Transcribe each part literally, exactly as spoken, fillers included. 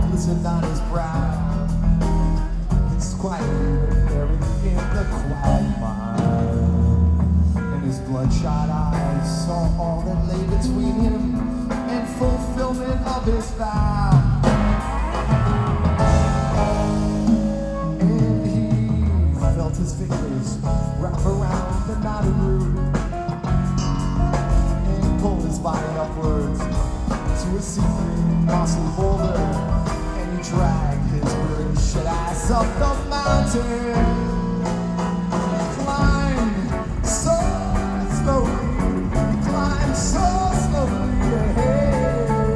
glisten on his brow. He's quietly buried in the quagmire, and his bloodshot eyes saw all that lay between him and fulfillment of his vow. And he felt his fingers wrap around the knotted root and pulled his body upwards to a secret mossy boulder, and he dragged his weary shit ass up the mountain. Climbed so slowly, climbed so slowly ahead.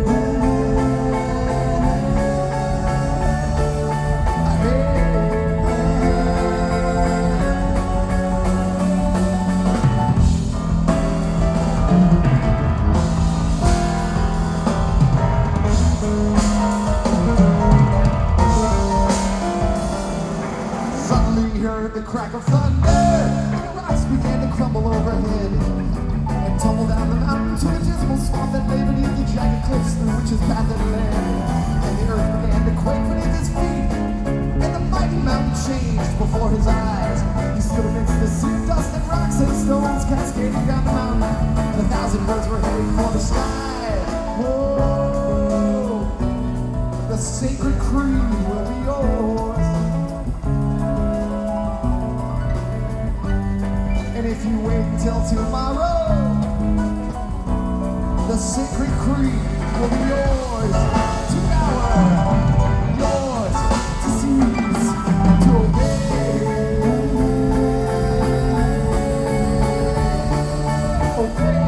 The crack of thunder, and the rocks began to crumble overhead and tumble down the mountain to a dismal swamp that lay beneath the jagged cliffs through which his path had led. And the earth began to quake beneath his feet, and the mighty mountain changed before his eyes. He stood amidst the sea, dust and rocks and stones cascading down the mountain, and a thousand birds were heading for the sky. Whoa, the sacred creed will be yours. And if you wait until tomorrow, the sacred creed will be yours to devour, yours to seize and to obey. Obey.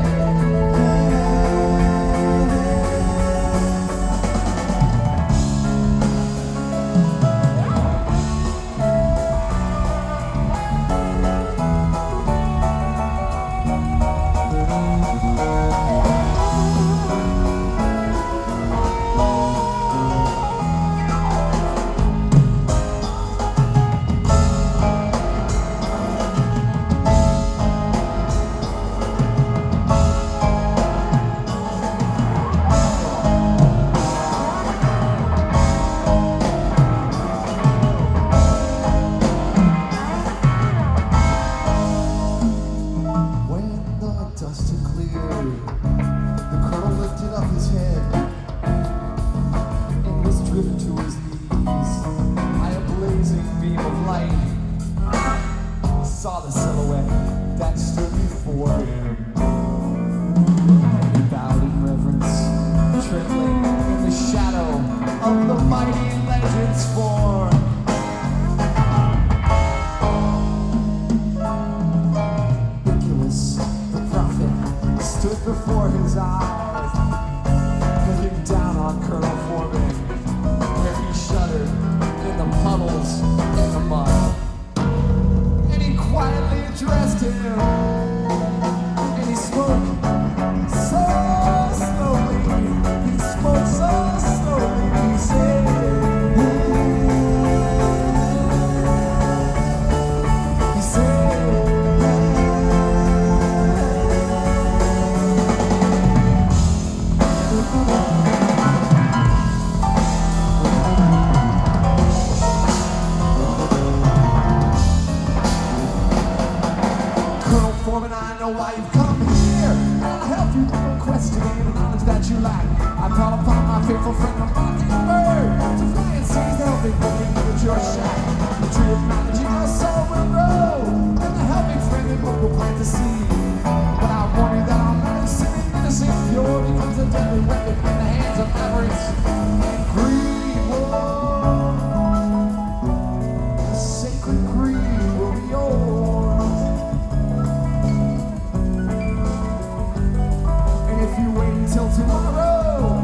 Saw the silhouette that stood before him, and he bowed in reverence, trembling in the shadow of the mighty legend's form. Nicholas, the prophet, stood before his eyes, looking down on Colonel Foreman, where he shuddered in the puddles in the mud. Quietly addressed him, and he spoke so slowly, he spoke so slowly, he said, he said, Foreman, I know why you've come here, and I'll help you with the quest to gain the knowledge that you lack. I call upon my faithful friend, the mockingbird, to fly and seize the helping looking at your shack. The tree of knowledge in your soul will grow, and the helping friend in book will plant the seed. But I warn you that our medicine, innocent, pure, becomes a deadly weapon in the hands of avarice and greed. Whoa, the sacred greed will be yours. If you wait until tomorrow,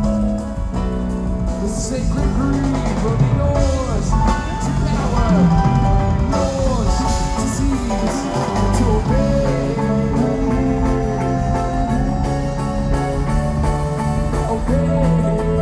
the sacred greed will be yours to power, yours to seize, to obey. Obey.